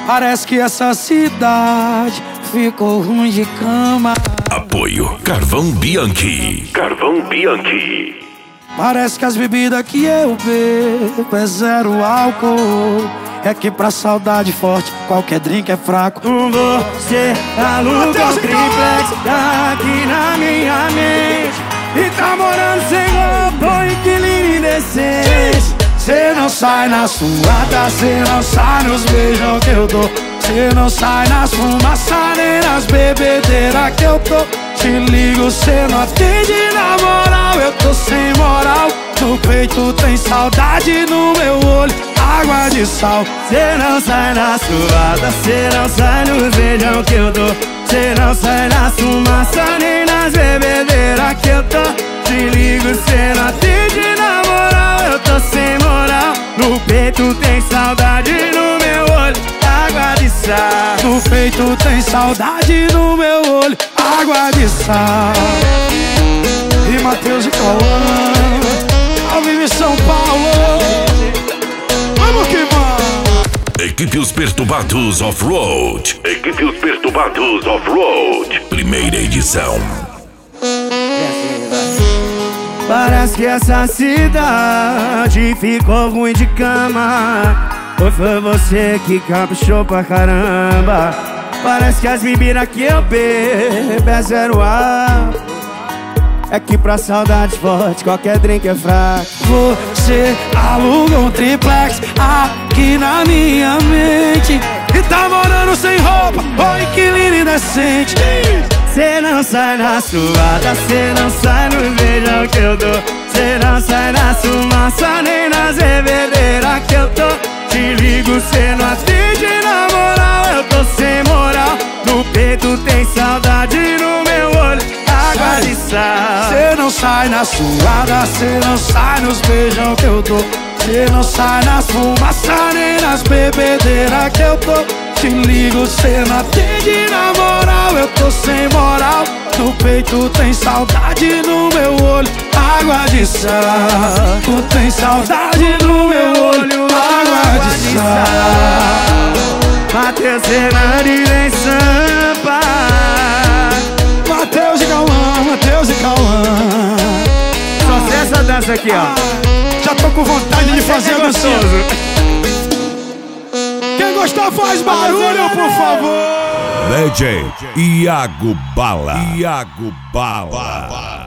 Parece que essa cidade ficou ruim de cama. Apoio Carvão Bianchi. Carvão Bianchi. Parece que as bebidas que eu bebo é zero álcool. É que pra saudade forte qualquer drink é fraco. Você aluga o triplex aqui na minha mente e tá morando sem roupa, inquilino indecente. Cê não sai na suada, cê não sai nos beijão que eu dou. Cê não sai nas fumaças nem nas bebedeiras que eu tô. Te ligo, cê não atende na moral, eu tô sem moral. No peito tem saudade, no meu olho água de sal. Cê não sai na suada, cê não sai nos beijão que eu dou. Cê não sai nas fumaças nem nas bebedeiras que eu tô. Te ligo, cê não atende na moral, eu tô sem moral. No peito tem saudade, no meu olho água de sal. No peito tem saudade, no meu olho água de sal. E Matheus e Cauã, ao vivo em São Paulo. Vamos que vamos! Equipe Os Perturbados Off-Road. Equipe Os Perturbados Off-Road. Primeira edição. Parece que essa cidade ficou ruim de cama. Ou foi você que caprichou pra caramba? Parece que as bebidas que eu bebo é zero álcool. É que pra saudade forte qualquer drink é fraco. Você aluga um triplex aqui na minha mente e tá morando sem roupa, ou inquilino indecente. Cê não sai na suada, cê não sai no beijão que eu dou. Cê não sai na fumaça nem nas bebedeiras que eu tô. Te ligo, cê não atende na moral, eu tô sem moral. No peito tem saudade, no meu olho água de sal. Cê não sai na suada, cê não sai nos beijão que eu dou. Cê não sai nas fumaças nem nas bebedeiras que eu tô. Te ligo, cê não atende na moral, eu tô sem moral. No peito tem saudade, no meu olho água de sal. Tu tem saudade, no meu olho água de sal. Matheus Fernandes em Sampa. Matheus e Cauã, Matheus e Cauã. Só sei essa dança aqui, ó. Já tô com vontade de fazer gostoso. Quem gostou faz barulho, por favor. DJ Iago Bala. Iago Bala.